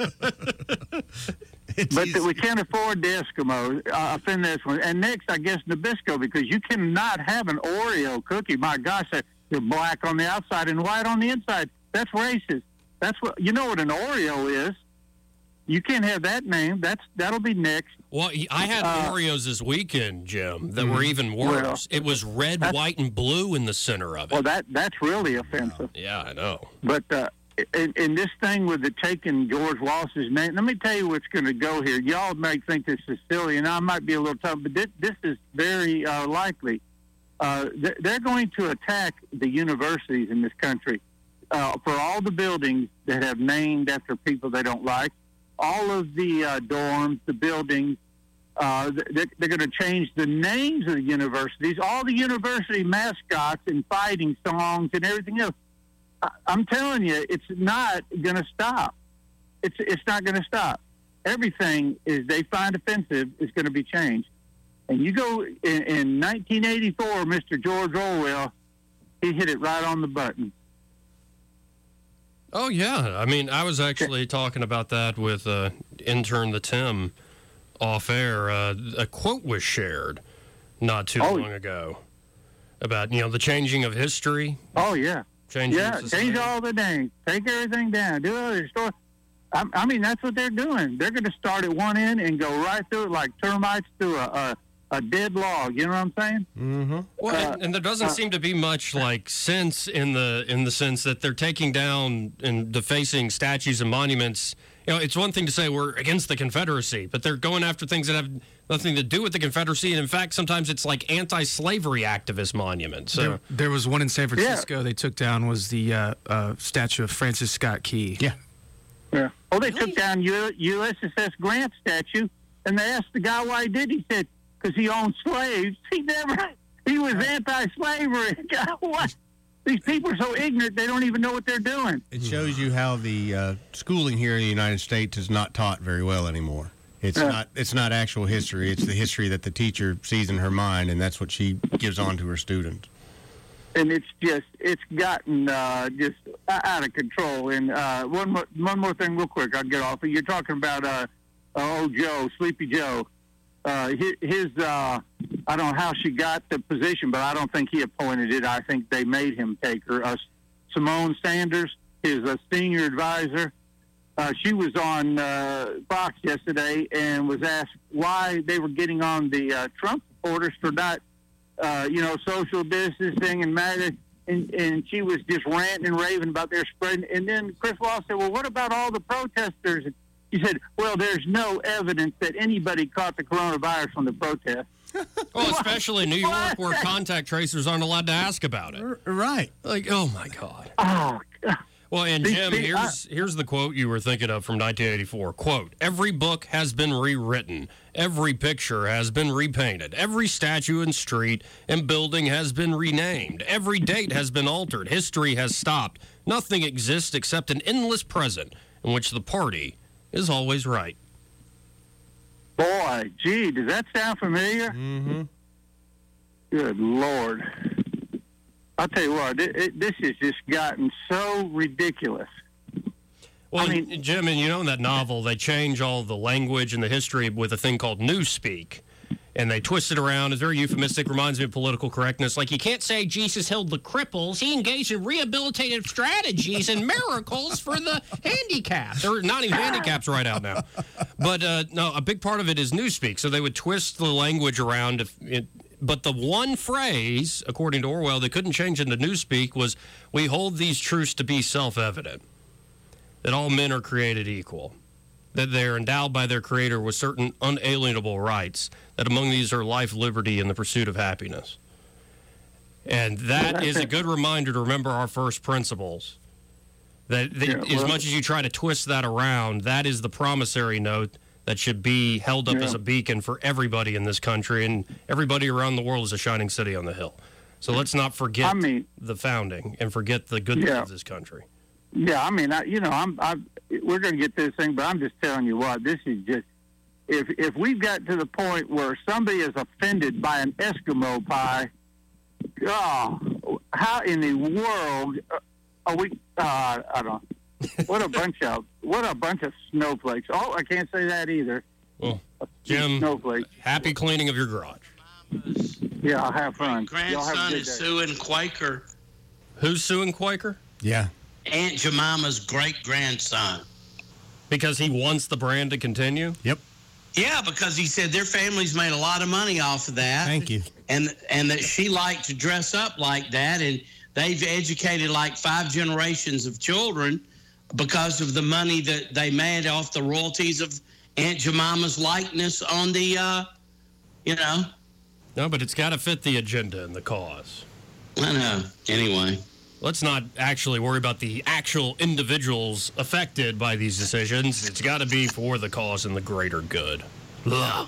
But th- we can't afford the Eskimos. Uh, offend this one. And next, I guess Nabisco, because you cannot have an Oreo cookie. My gosh, they're black on the outside and white on the inside. That's racist. That's what you know what an Oreo is. You can't have that name. That's that'll be next. well, I had Uh, Oreos this weekend, Jim, that Mhm. were even worse. Well, it was red, that's- white, and blue in the center of it. Well, that that's really offensive. Yeah, I know. But uh, in, in this thing with the taking George Wallace's name, let me tell you what's going to go here. Y'all may think this is silly, and I might be a little tough, but this, this is very uh, likely. Uh, th- they're going to attack the universities in this country uh, for all the buildings that have named after people they don't like. All of the uh, dorms, the buildings, uh, they're, they're going to change the names of the universities, all the university mascots and fighting songs and everything else. I, I'm telling you, it's not going to stop. It's it's not going to stop. Everything is they find offensive is going to be changed. And you go in, in nineteen eighty-four, Mister George Orwell, he hit it right on the button. Oh, yeah. I mean, I was actually talking about that with uh, intern the Tim off air. Uh, a quote was shared not too Oh. long ago about, you know, the changing of history. Oh, yeah. Changing yeah, society. change all the names. Take everything down. Do other stuff. I, I mean, that's what they're doing. They're going to start at one end and go right through it like termites through a, a, a dead log. You know what I'm saying? Mm-hmm. Well, Uh, and, and there doesn't uh, seem to be much like sense in the in the sense that they're taking down and defacing statues and monuments. You know, it's one thing to say we're against the Confederacy, but they're going after things that have nothing to do with the Confederacy. And in fact, sometimes it's like anti-slavery activist monuments. So, There, there was one in San Francisco they took down was the uh, uh, statue of Francis Scott Key. Yeah. Yeah. Oh, they took down U- Ulysses S. Grant statue, and they asked the guy why he did. He said, because he owned slaves. He never, he was anti-slavery. God, what? These people are so ignorant, they don't even know what they're doing. It shows you how the uh, schooling here in the United States is not taught very well anymore. It's Yeah. not. It's not actual history. It's the history that the teacher sees in her mind, and that's what she gives on to her students. And it's just, it's gotten uh, just out of control. And uh, one more, one more thing, real quick, I'll get off. You're talking about uh, uh, old Joe, Sleepy Joe. Uh, his, his uh, I don't know how she got the position, but I don't think he appointed it. I think they made him take her. Uh, Simone Sanders, his uh, senior advisor, uh, she was on uh, Fox yesterday and was asked why they were getting on the uh, Trump supporters for not, uh, you know, social distancing and matter. And, and she was just ranting and raving about their spreading. And then Chris Wallace said, well, what about all the protesters? And he said, well, there's no evidence that anybody caught the coronavirus from the protest. well, especially in New York, where contact tracers aren't allowed to ask about it. Right. Like, oh my God. Oh, Well, and See, Jim, see, here's here's the quote you were thinking of from nineteen eighty-four. Quote, every book has been rewritten. Every picture has been repainted. Every statue and street and building has been renamed. Every date has been altered. History has stopped. Nothing exists except an endless present in which the party is always right. Boy, gee, does that sound familiar? Mm-hmm. Good Lord. I'll tell you what, it, it, this has just gotten so ridiculous. Well, I mean, Jim, and you know in that novel, they change all the language and the history with a thing called newspeak. And they twist it around. It's very euphemistic, reminds me of political correctness. Like, you can't say Jesus healed the cripples. He engaged in rehabilitative strategies and miracles for the handicapped. Or not even handicaps right out now. But, uh, no, a big part of it is newspeak. So they would twist the language around if it, but the one phrase, according to Orwell, they couldn't change into newspeak was, we hold these truths to be self-evident, that all men are created equal, that they're endowed by their Creator with certain unalienable rights, that among these are life, liberty, and the pursuit of happiness. And that is a good reminder to remember our first principles. That, that Yeah, well- as much as you try to twist that around, that is the promissory note that should be held up Yeah. as a beacon for everybody in this country, and everybody around the world is a shining city on the hill. So let's not forget I mean- the founding and forget the goodness Yeah. of this country. Yeah, I mean, I, you know, I'm, I, we're going to get this thing, but I'm just telling you what, this is just, if if we've got to the point where somebody is offended by an Eskimo pie, oh, how in the world are we? Uh, I don't know. What a bunch of what a bunch of snowflakes. Oh, I can't say that either. Well, Jim, snowflakes. happy cleaning of your garage. Yeah, I'll have fun. Y'all have a Grandson good is day. suing Quaker. Who's suing Quaker? Yeah. Aunt Jemima's great-grandson. Because he wants the brand to continue? Yep. Yeah, because he said their family's made a lot of money off of that. Thank you. And and that she liked to dress up like that, and they've educated like five generations of children because of the money that they made off the royalties of Aunt Jemima's likeness on the, uh, you know. No, but it's got to fit the agenda and the cause. I know. Anyway. Let's not actually worry about the actual individuals affected by these decisions. It's got to be for the cause and the greater good. Blah.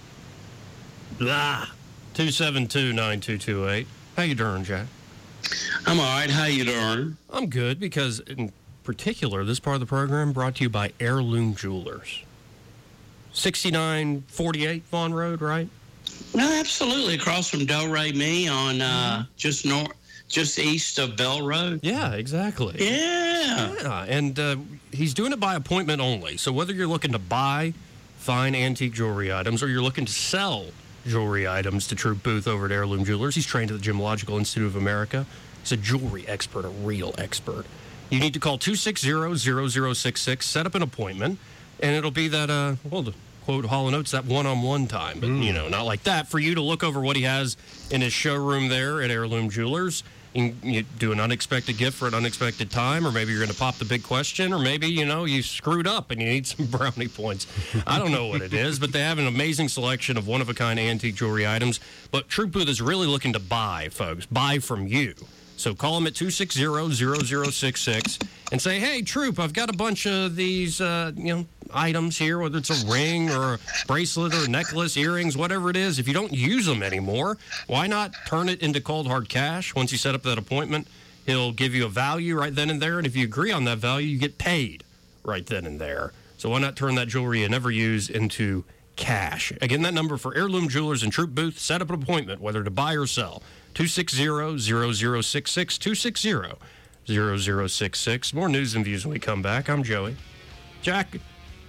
Blah. two seven two, nine two two eight. How you doing, Jack? I'm all right. How you doing? I'm good, because in particular, this part of the program brought to you by Heirloom Jewelers. sixty-nine forty-eight Vaughn Road, right? No, absolutely. Across from Del Rey Me on uh, just north, just east of Bell Road. Yeah, exactly. Yeah. Yeah, and uh, he's doing it by appointment only. So whether you're looking to buy fine antique jewelry items or you're looking to sell jewelry items to Troop Booth over at Heirloom Jewelers, he's trained at the Gemological Institute of America. He's a jewelry expert, a real expert. You need to call two six zero, zero zero six six, set up an appointment, and it'll be that, uh, well, to quote Hall and Oates, that one-on-one time. But, you know, not like that. For you to look over what he has in his showroom there at Heirloom Jewelers. You, can, you do an unexpected gift for an unexpected time, or maybe you're going to pop the big question, or maybe, you know, you screwed up and you need some brownie points. I don't know what it is, but they have an amazing selection of one-of-a-kind antique jewelry items. But Troop Booth is really looking to buy, folks, buy from you. So call them at two six zero, zero zero six six and say, hey, Troop, I've got a bunch of these, uh, you know, items here, whether it's a ring or a bracelet or a necklace, earrings, whatever it is. If you don't use them anymore, why not turn it into cold hard cash? Once you set up that appointment, he'll give you a value right then and there. And if you agree on that value, you get paid right then and there. So why not turn that jewelry you never use into cash? Again, that number for Heirloom Jewelers and Troop Booth, set up an appointment, whether to buy or sell. two six zero, zero zero six six, two six zero, zero zero six six. More news and views when we come back. I'm Joey. Jack.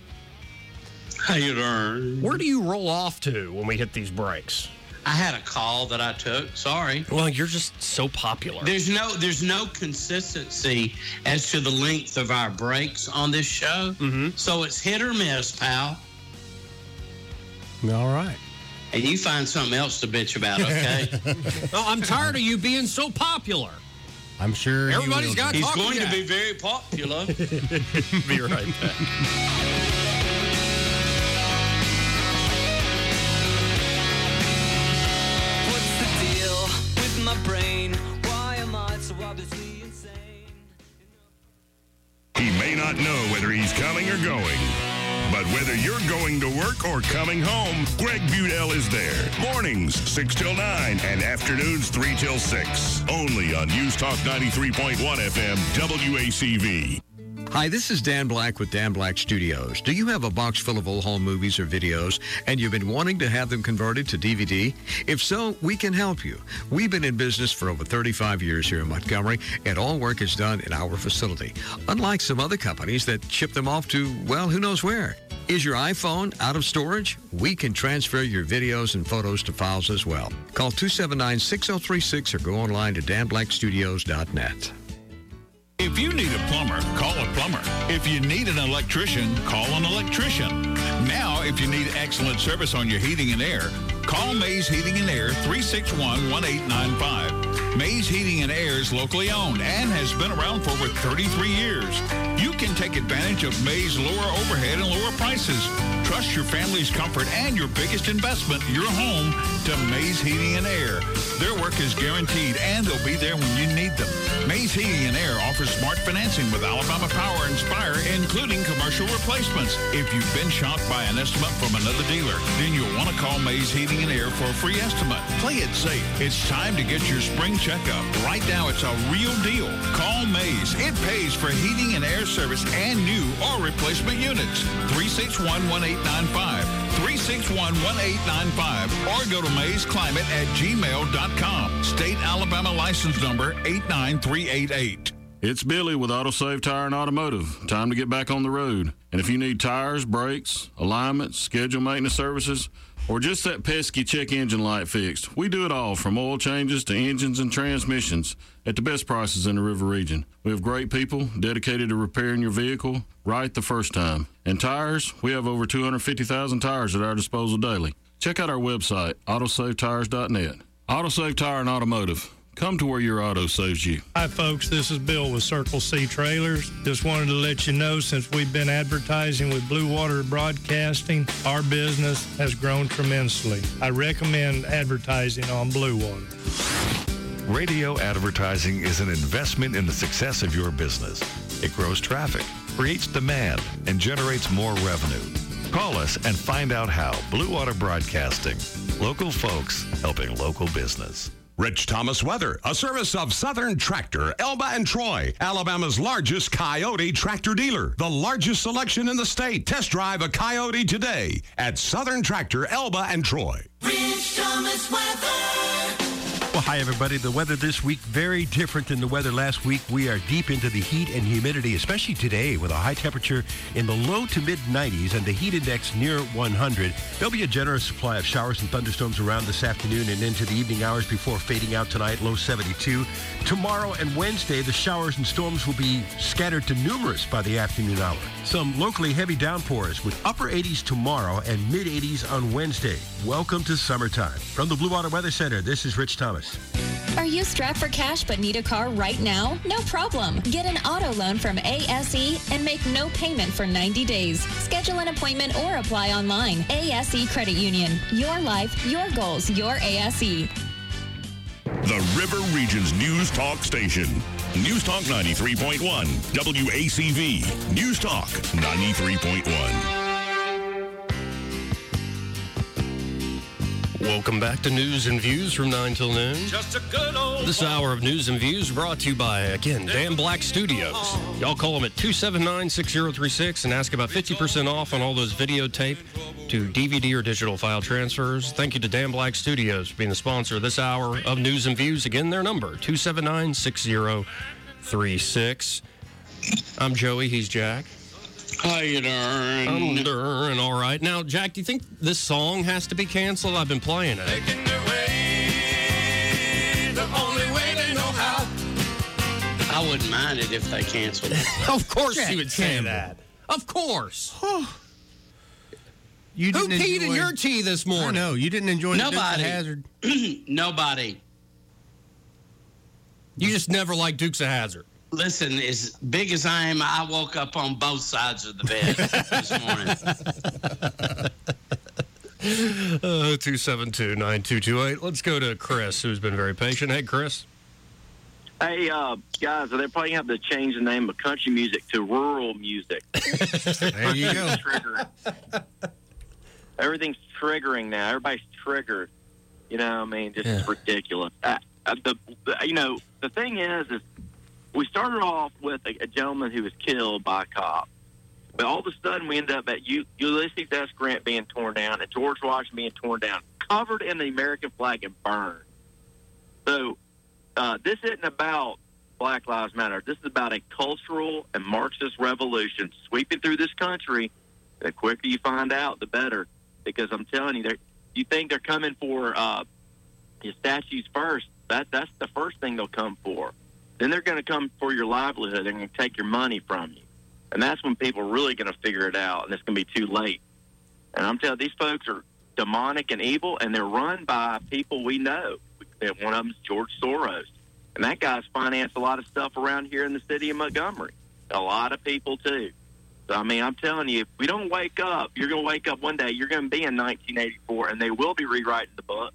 How you doing? Where do you roll off to when we hit these breaks? I had a call that I took. Sorry. Well, you're just so popular. There's no there's no consistency as to the length of our breaks on this show. Mm-hmm. So it's hit or miss, pal. All right. And you find something else to bitch about, okay? Oh, I'm tired of you being so popular. I'm sure Everybody's got He's talking going to Jack. be very popular. Be right back. What's the deal with my brain? Why am I so obviously insane? He may not know whether he's coming or going, but whether you're going to work or coming home, Greg Budell is there. Mornings, six till nine, and afternoons, three till six. Only on News Talk ninety-three point one F M, W A C V. Hi, this is Dan Black with Dan Black Studios. Do you have a box full of old home movies or videos and you've been wanting to have them converted to D V D? If so, we can help you. We've been in business for over thirty-five years here in Montgomery, and all work is done in our facility. Unlike some other companies that ship them off to, well, who knows where. Is your iPhone out of storage? We can transfer your videos and photos to files as well. Call two seven nine, six oh three six or go online to dan black studios dot net. If you need a plumber, call a plumber. If you need an electrician, call an electrician. Now if you need excellent service on your heating and air, call Mays Heating and Air, three six one, one eight nine five. Mays Heating and Air is locally owned and has been around for over thirty-three years. You can take advantage of Mays' lower overhead and lower prices. Trust your family's comfort and your biggest investment, your home, to Mays Heating and Air. Their work is guaranteed, and they'll be there when you need them. Mays Heating and Air offers smart financing with Alabama Power and Spire, including commercial replacements. If you've been shocked by an estimate from another dealer, then you'll want to call Mays Heating and Air for a free estimate. Play it safe. It's time to get your spring checkup. Right now, it's a real deal. Call Mays. It pays for heating and air service and new or replacement units. three six one, one eight nine five. three six one, one eight nine five. Or go to mays climate at gmail dot com. State Alabama license number eight nine three eight eight. It's Billy with AutoSave Tire and Automotive. Time to get back on the road. And if you need tires, brakes, alignments, schedule maintenance services, or just that pesky check engine light fixed, we do it all, from oil changes to engines and transmissions, at the best prices in the River region. We have great people dedicated to repairing your vehicle right the first time. And tires, we have over two hundred fifty thousand tires at our disposal daily. Check out our website, autosave tires dot net. AutoSave Tire and Automotive. Come to where your auto saves you. Hi, folks. This is Bill with Circle C Trailers. Just wanted to let you know, since we've been advertising with Blue Water Broadcasting, our business has grown tremendously. I recommend advertising on Blue Water. Radio advertising is an investment in the success of your business. It grows traffic, creates demand, and generates more revenue. Call us and find out how. Blue Water Broadcasting. Local folks helping local business. Rich Thomas Weather, a service of Southern Tractor, Elba and Troy, Alabama's largest Coyote tractor dealer. The largest selection in the state. Test drive a Coyote today at Southern Tractor, Elba and Troy. Rich Thomas Weather. Well, hi, everybody. The weather this week, very different than the weather last week. We are deep into the heat and humidity, especially today, with a high temperature in the low to mid nineties and the heat index near one hundred. There'll be a generous supply of showers and thunderstorms around this afternoon and into the evening hours before fading out tonight, low seventy-two. Tomorrow and Wednesday, the showers and storms will be scattered to numerous by the afternoon hour. Some locally heavy downpours with upper eighties tomorrow and mid eighties on Wednesday. Welcome to summertime. From the Blue Water Weather Center, this is Rich Thomas. Are you strapped for cash but need a car right now? No problem. Get an auto loan from A S E and make no payment for ninety days. Schedule an appointment or apply online. A S E Credit Union. Your life, your goals, your A S E. The River Region's News Talk Station. News Talk ninety-three point one. W A C V. News Talk ninety-three point one. Welcome back to News and Views from nine till noon. Just a good old This hour of News and Views brought to you by, again, Dan Black Studios. Y'all call them at two seven nine, six zero three six and ask about fifty percent off on all those videotape to D V D or digital file transfers. Thank you to Dan Black Studios for being the sponsor of this hour of News and Views. Again, their number, two seven nine, six zero three six. I'm Joey. He's Jack. How you doing? I'm doing all right. Now, Jack, do you think this song has to be canceled? I've been playing it. Making their way, the only way they know how. I wouldn't mind it if they canceled it. Of course Jack you would say Campbell. that. Of course. You Who didn't peed in enjoy- your tea this morning? I know. You didn't enjoy the Dukes of Nobody. Hazzard. Nobody. You just never liked Dukes of Hazzard. Listen, as big as I am, I woke up on both sides of the bed this morning. Uh, two seven two, nine two two eight. Let's go to Chris, who's been very patient. Hey, Chris. Hey, uh, guys, they're probably have to change the name of country music to rural music. There you go. Triggering. Everything's triggering now. Everybody's triggered. You know, I mean, just Yeah. ridiculous. Uh, uh, the, the, you know, the thing is, is we started off with a, a gentleman who was killed by a cop. But all of a sudden, we ended up at U- Ulysses S. Grant being torn down and George Washington being torn down, covered in the American flag and burned. So uh, this isn't about Black Lives Matter. This is about a cultural and Marxist revolution sweeping through this country. The quicker you find out, the better. Because I'm telling you, they're- you think they're coming for uh, your statues first. That That's the first thing they'll come for. Then they're going to come for your livelihood. They're going to take your money from you. And that's when people are really going to figure it out, and it's going to be too late. And I'm telling you, these folks are demonic and evil, and they're run by people we know. One of them is George Soros. And that guy's financed a lot of stuff around here in the city of Montgomery. A lot of people, too. So, I mean, I'm telling you, if we don't wake up, you're going to wake up one day, you're going to be in nineteen eighty-four, and they will be rewriting the book.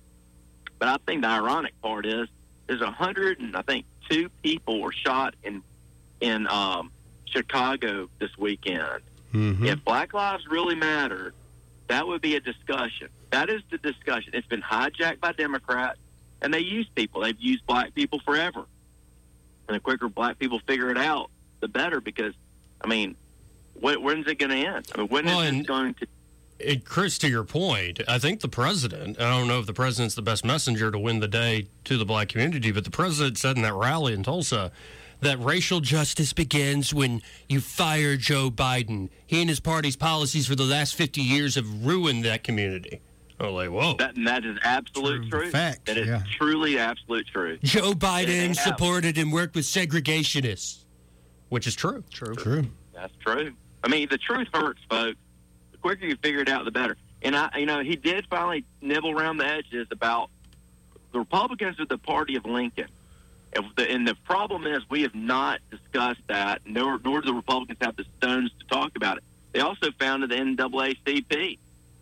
But I think the ironic part is there's one hundred and I think two people were shot in in um, Chicago this weekend. Mm-hmm. If Black Lives really mattered, that would be a discussion. That is the discussion. It's been hijacked by Democrats, and they use people. They've used black people forever. And the quicker black people figure it out, the better, because, I mean, when, when's it going to end? I mean, when Well, is and- it going to... It, Chris, to your point, I think the president, I don't know if the president's the best messenger to win the day to the black community, but the president said in that rally in Tulsa that racial justice begins when you fire Joe Biden. He and his party's policies for the last fifty years have ruined that community. Oh, like, whoa. That, and that is absolute truth. Fact, That is yeah. truly absolute truth. Joe And they Biden have. supported and worked with segregationists, which is true. True. True. That's true. I mean, the truth hurts, folks. The quicker you figure it out, the better. And, I, you know, he did finally nibble around the edges about the Republicans are the party of Lincoln. And the, and the problem is we have not discussed that, nor, nor do the Republicans have the stones to talk about it. They also founded the N double A C P.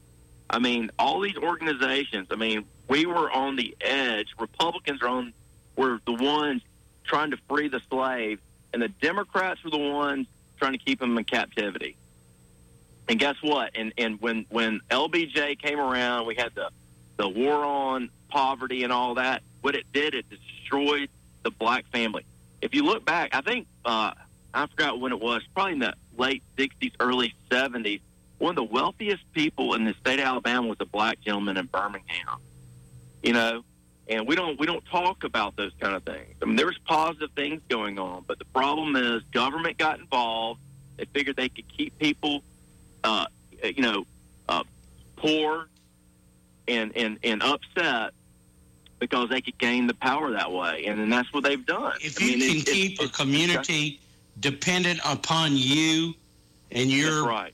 I mean, all these organizations, I mean, we were on the edge. Republicans are on, were the ones trying to free the slaves, and the Democrats were the ones trying to keep them in captivity. And guess what? And and when, when L B J came around, we had the, the war on poverty and all that. What it did, it destroyed the black family. If you look back, I think, uh, I forgot when it was, probably in the late sixties, early seventies, one of the wealthiest people in the state of Alabama was a black gentleman in Birmingham. You know, and we don't we don't talk about those kind of things. I mean, there was positive things going on, but the problem is government got involved. They figured they could keep people, uh, you know, uh, poor and, and, and upset because they could gain the power that way, and then that's what they've done. If I you mean, can it- it- keep a it's- community dependent upon you and your That's right.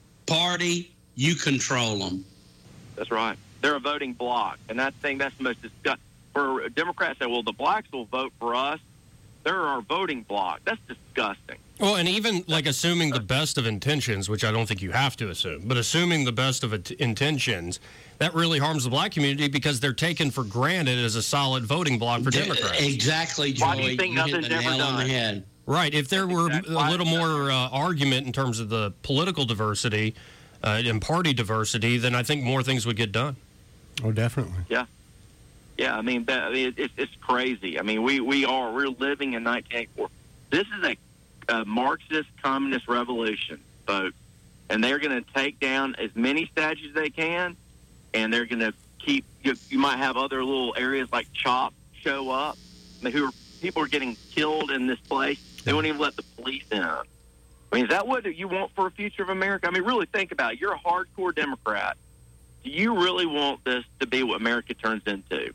party, you control them. That's right. They're a voting bloc, and that thing that's the most disgusting. For Democrats, say, well, the blacks will vote for us. They're our voting bloc. That's disgusting. Well, and even like assuming the best of intentions, which I don't think you have to assume, but assuming the best of it- intentions, that really harms the black community because they're taken for granted as a solid voting block for Democrats. Exactly, Joey. Why do you think hit nothing's the ever nail on the done? head. Right. If there were a little more uh, argument in terms of the political diversity uh, and party diversity, then I think more things would get done. Oh, definitely. Yeah. Yeah, I mean, that, I mean it, it's, it's crazy. I mean, we, we are. We're living in nineteen eighty-four. This is a, a Marxist communist revolution, folks. And they're going to take down as many statues as they can, and they're going to keep, you, you might have other little areas like CHOP show up. I mean, who are, people are getting killed in this place. They won't even let the police in. I mean, is that what you want for a future of America? I mean, really think about it. You're a hardcore Democrat. Do you really want this to be what America turns into?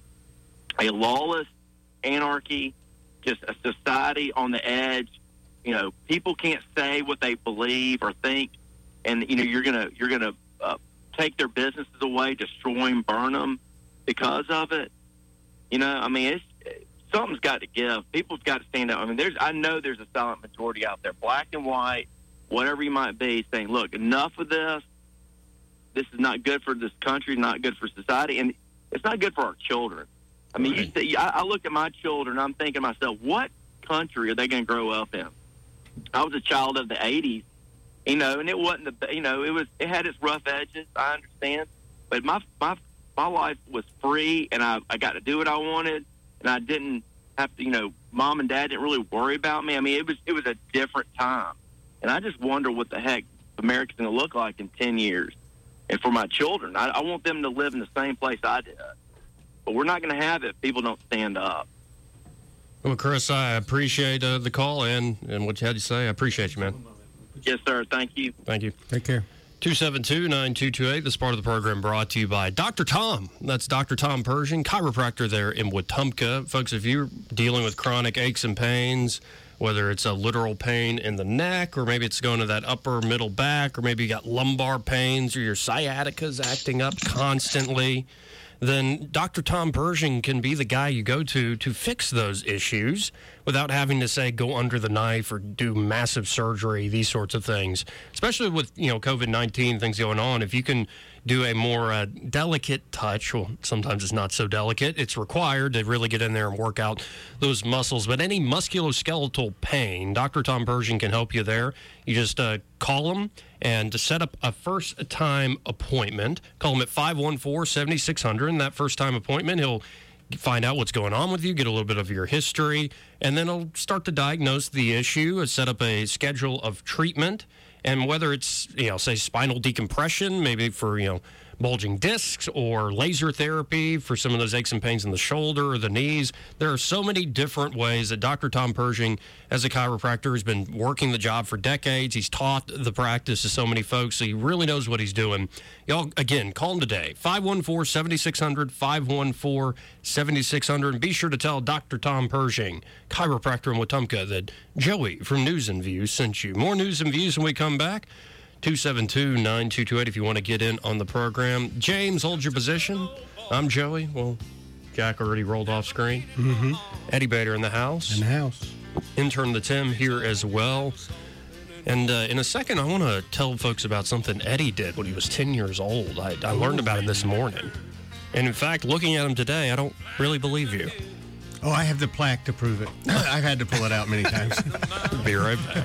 A lawless anarchy, just a society on the edge. You know, people can't say what they believe or think, and you know you're gonna you're gonna uh, take their businesses away, destroy them, burn them because of it. You know, I mean, it's something's got to give. People's got to stand up. I mean, there's I know there's a silent majority out there, black and white, whatever you might be, saying, look, enough of this. This is not good for this country, not good for society, and it's not good for our children. I mean, you see, I, I look at my children, I'm thinking to myself, what country are they going to grow up in? I was a child of the eighties, you know, and it wasn't the, you know, it was, it had its rough edges, I understand, but my my my life was free, and I, I got to do what I wanted, and I didn't have to, you know, mom and dad didn't really worry about me. I mean, it was it was a different time, and I just wonder what the heck America's going to look like in ten years. And for my children, I, I want them to live in the same place I did. But we're not going to have it if people don't stand up. Well, Chris, I appreciate uh, the call and, and what you had to say. I appreciate you, man. Yes, sir. Thank you. Thank you. Take care. two seven two, nine two two eight. This part of the program brought to you by Doctor Tom. That's Doctor Tom Pershing, chiropractor there in Wetumpka. Folks, if you're dealing with chronic aches and pains, whether it's a literal pain in the neck, or maybe it's going to that upper middle back, or maybe you got lumbar pains, or your sciatica's acting up constantly, then Doctor Tom Pershing can be the guy you go to to fix those issues without having to, say, go under the knife or do massive surgery, these sorts of things. Especially with, you know, COVID nineteen, things going on. If you can do a more uh, delicate touch, well, sometimes it's not so delicate, it's required to really get in there and work out those muscles. But any musculoskeletal pain, Doctor Tom Pershing can help you there. You just uh, call him and to set up a first-time appointment. Call him at five one four, seven six zero zero. And that first-time appointment, he'll find out what's going on with you, get a little bit of your history, and then he'll start to diagnose the issue and set up a schedule of treatment. And whether it's, you know, say spinal decompression, maybe for, you know, bulging discs, or laser therapy for some of those aches and pains in the shoulder or the knees. There are so many different ways that Doctor Tom Pershing, as a chiropractor, has been working the job for decades. He's taught the practice to so many folks, so he really knows what he's doing. Y'all, again, call him today, five one four, seven six zero zero, five one four, seven six zero zero, and be sure to tell Doctor Tom Pershing, chiropractor in Wetumpka, that Joey from News and Views sent you. More news and views when we come back. two seven two, nine two two eight if you want to get in on the program. James, hold your position. I'm Joey. Well, Jack already rolled off screen. Mm-hmm. Eddie Bader in the house. In the house. Intern the Tim here as well. And uh, in a second, I want to tell folks about something Eddie did when he was ten years old. I, I learned about it this morning. And in fact, looking at him today, I don't really believe you. Oh, I have the plaque to prove it. I've had to pull it out many times. Be right back.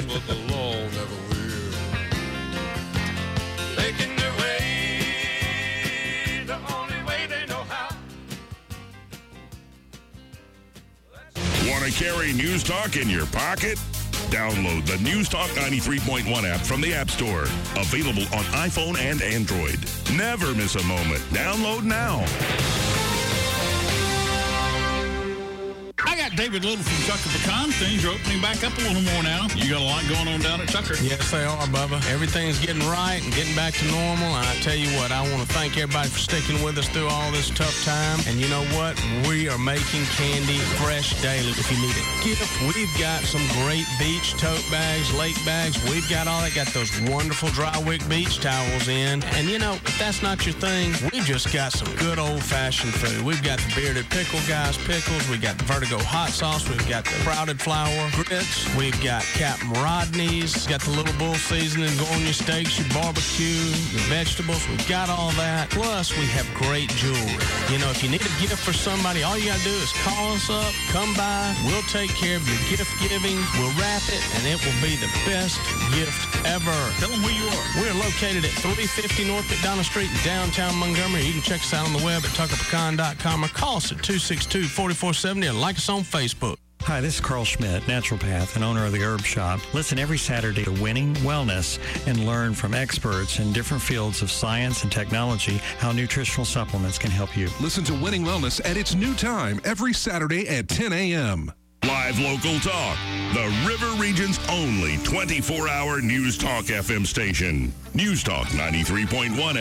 Want to carry News Talk in your pocket? Download the News Talk ninety-three point one app from the App Store. Available on iPhone and Android. Never miss a moment. Download now. I got David Little from Tucker Pecan. Things are opening back up a little more now. You got a lot going on down at Tucker. Yes, they are, Bubba. Everything's getting right and getting back to normal. And I tell you what, I want to thank everybody for sticking with us through all this tough time. And you know what? We are making candy fresh daily. If you need a gift, we've got some great beach tote bags, lake bags. We've got all that. Got those wonderful dry wick beach towels in. And you know, if that's not your thing, we've just got some good old-fashioned food. We've got the Bearded Pickle Guys pickles. We got the Vertigo hot sauce. We've got the sprouted flour grits. We've got Captain Rodney's. Got the Little Bull seasoning. Go on your steaks, your barbecue, your vegetables. We've got all that. Plus, we have great jewelry. You know, if you need a gift for somebody, all you got to do is call us up, come by. We'll take care of your gift giving. We'll wrap it, and it will be the best gift ever. Tell them where you are. We're located at three fifty North McDonough Street in downtown Montgomery. You can check us out on the web at tucker pecan dot com or call us at two six two, four four seven zero and like us on Facebook. Hi, this is Carl Schmidt, naturopath and owner of the Herb Shop. Listen every Saturday to Winning Wellness and learn from experts in different fields of science and technology how nutritional supplements can help you. Listen to Winning Wellness at its new time every Saturday at ten a.m. Live local talk. The River Region's only twenty-four hour News Talk F M station. News Talk ninety-three point one